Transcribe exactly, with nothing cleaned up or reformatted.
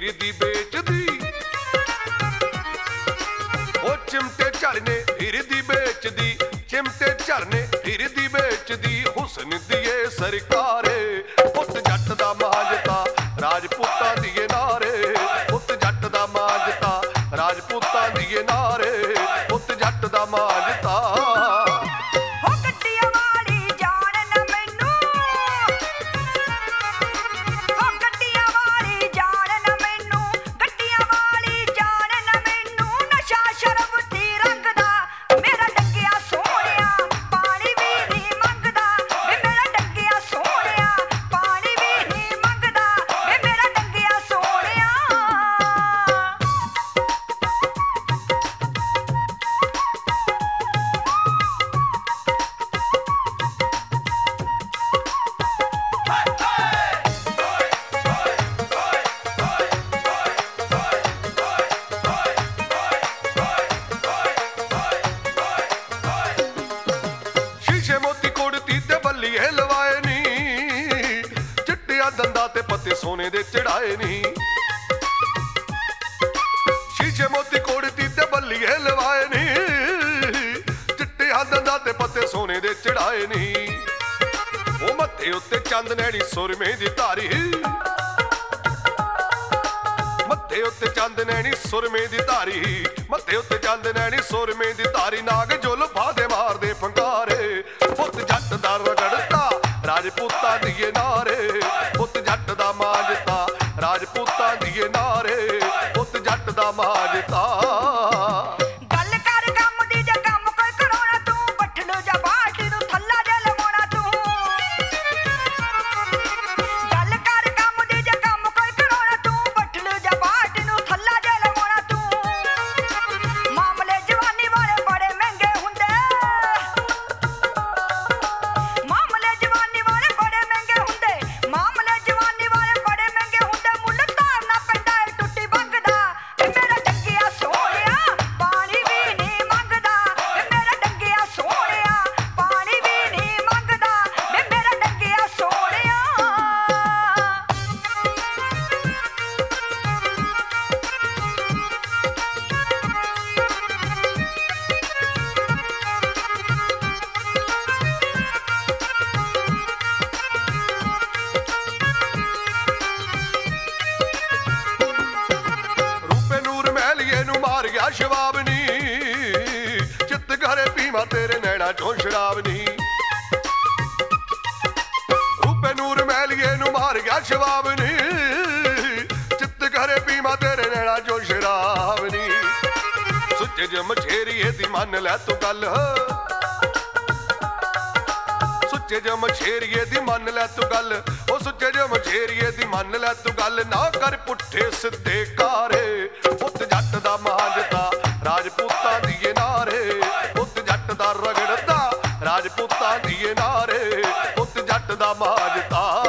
ਫਿਰਦੀ ਵੇਚਦੀ, ਉਹ ਚਿਮਟੇ ਝਰਨੇ ਫਿਰਦੀ ਵੇਚਦੀ, ਚਿਮਟੇ ਝਰਨੇ ਫਿਰਦੀ ਵੇਚਦੀ, ਹੁਸਨ ਦੀਏ ਸਰਕਾਰੇ ਪੁੱਤ ਜੱਟ ਦਾ ਮਾਂਜਤਾ ਰਾਜਪੂਤਾਂ ਦੀਏ ਨਾਰੇ, ਪੁੱਤ ਜੱਟ ਦਾ ਮਾਂਜਤਾ ਰਾਜਪੂਤਾਂ ਦੀਏ ਨਾਰੇ, ਪੁੱਤ ਜੱਟ ਦਾ ਮਾਂਜਤਾ। ਲਵਾਏ ਨੀ ਚਿੱਟਿਆਂ ਦੰਦਾਂ ਤੇ ਪੱਤੇ ਸੋਨੇ ਦੇ ਚੜਾਏ ਨੀ, ਸ਼ੀਸ਼ੇ ਮੋਤੀ ਕੋੜਤੀ ਤੇ ਬੱਲੀਏ ਲਵਾਏ ਨੀ, ਚਿੱਟਿਆਂ ਦੰਦਾਂ ਤੇ ਪੱਤੇ ਸੋਨੇ ਦੇ ਚੜਾਏ ਨੀ, ਉਹ ਮੱਥੇ ਉੱਤੇ ਚੰਦ ਨੈਣੀ ਸੁਰਮੇ ਦੀ ਧਾਰੀ, ਮੱਥੇ ਉੱਤੇ ਚੰਦ ਨੈਣੀ ਸੁਰਮੇ ਦੀ ਧਾਰੀ, ਮੱਥੇ ਉੱਤੇ ਚੰਦ ਨੈਣੀ ਸੁਰਮੇ ਦੀ ਧਾਰੀ, ਨਾਗ ਜੁਲਫਾਂ ਦੇ ਮਾਰਦੇ ਫੰਗਾਰੇ ਪੁੱਤ ਜੱਟ ਦਾ ਰਗੜਤਾ ਰਾਜਪੂਤਾਂ ਦੀਏ ਨਾਰੇ, ਪੁੱਤ ਜੱਟ ਦਾ ਮਾਂਜਤਾ ਰਾਜਪੂਤਾਂ ਦੀਏ ਨਾਰੇ, ਪੁੱਤ ਜੱਟ ਦਾ ਮਾਂਜਤਾ। ਗੱਲ ਕਰ ਕੰਮ ਦੀ ਜੇ ਕੰਮ ਕੋਈ ਕਰਾਉਣਾ ਤੂੰ, ਬੱਠਲੂ ਜਾਂ ਬਾਲਟੀ ਨੂੰ ਥੱਲਾ ਜੇ ਲਵਾਉਣਾ ਤੂੰ, ਗੱਲ ਕਰ ਕੰਮ ਦੀ ਜੇ ਕੰਮ ਕੋਈ ਕਰਾਉਣਾ ਤੂੰ, ਬੱਠਲੂ ਜਾਂ ਬਾਲਟੀ ਨੂੰ ਥੱਲਾ ਜੇ ਲਵਾਉਣਾ ਤੂੰ, ਮਾਮਲੇ ਜਵਾਨੀ ਵਾਲੇ ਬੜੇ ਮਹਿੰਗੇ ਹੁੰਦੇ, ਮਾਮਲੇ ਜਵਾਨੀ ਵਾਲੇ ਬੜੇ ਮਹਿੰਗੇ ਹੁੰਦੇ, ਮਾਮਲੇ ਜਵਾਨੀ ਵਾਲੇ ਬੜੇ ਮਹਿੰਗੇ ਹੁੰਦੇ, ਮੁੱਲ ਧਾਰਨਾ ਪੈਂਦਾ ਏ ਟੁੱਟੀ ਬੰਗ ਦਾ, ਵੇ ਮੇਰਾ ਡੰਗਿਆ ਸੋਹਣਿਆ ਪਾਣੀ ਵੀ ਨਹੀਂ ਮੰਗਦਾ, ਵੇ ਮੇਰਾ ਡੰਗਿਆ ਸੋਹਣਿਆ ਪਾਣੀ ਵੀ ਨਹੀਂ ਮੰਗਦਾ, ਵੇ ਮੇਰਾ ਡੰਗਿਆ ਸੋਹਣਿਆ। ਰੂਪੇ ਨੂਰ ਮਹਿਲੀਏ ਨੂੰ ਮਾਰ ਗਿਆ ਸ਼ਬਾਬ ਨੀ, ਚਿੱਤ ਘਰੇ ਪੀਵਾਂ ਤੇਰੇ ਨੈਣਾ ਚੋਂ ਸ਼ਰਾਬ ਨੀ, ਰੂਪੇ ਨੂਰ ਮਹਿਲੀਏ ਨੂੰ ਮਾਰ ਗਿਆ ਸ਼ਬਾਬ ਨੀ, ਚਿੱਤ ਘਰੇ ਪੀਵਾਂ ਤੇਰੇ ਨੈਣਾ ਚੋਂ ਸ਼ਰਾਬ ਨੀ, ਸੁੱਚੇ ਜੇ ਮਛੇਰੀਏ ਦੀ ਮੰਨ ਲੈ ਤੂੰ ਗੱਲ, ਸੁੱਚੇ ਜੇ ਮਛੇਰੀਏ ਦੀ ਮੰਨ ਲੈ ਤੂੰ ਗੱਲ, ਉਹ ਸੁੱਚੇ ਜੇ ਮਛੇਰੀਏ ਦੀ ਮੰਨ ਲੈ ਤੂੰ ਗੱਲ, ਨਾ ਕਰ ਪੁੱਠੇ ਸਿੱਧੇ ਕਾਰੇ ਪੁੱਤ ਜੱਟ ਦਾ ਮਾਂਜਤਾ ਰਾਜਪੂਤਾਂ ਦੀਏ ਨਾਰੇ, ਪੁੱਤ ਜੱਟ ਦਾ ਰਗੜਦਾ ਰਾਜਪੂਤਾਂ ਦੀਏ ਨਾਰੇ, ਪੁੱਤ ਜੱਟ ਦਾ ਮਾਂਜਤਾ।